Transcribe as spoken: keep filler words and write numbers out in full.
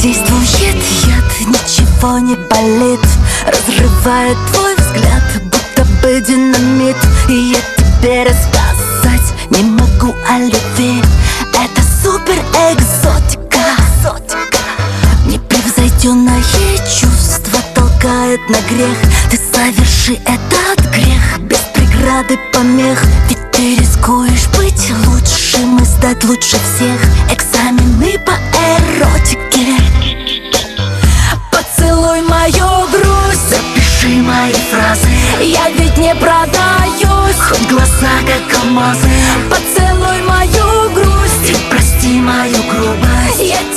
Действует яд, ничего не болит, разрывает твой взгляд, будто бы динамит. И я тебе рассказать не могу о любви. Это супер экзотика, непревзойденное чувство толкает на грех. Ты соверши этот грех без преграды помех. Ведь ты рискуешь быть лучшим и стать лучше всех. Экзамены по эротике. Поцелуй мою грусть, запиши мои фразы. Я ведь не продаюсь, хоть глаза как алмазы. Поцелуй мою грусть и прости мою грубость. Я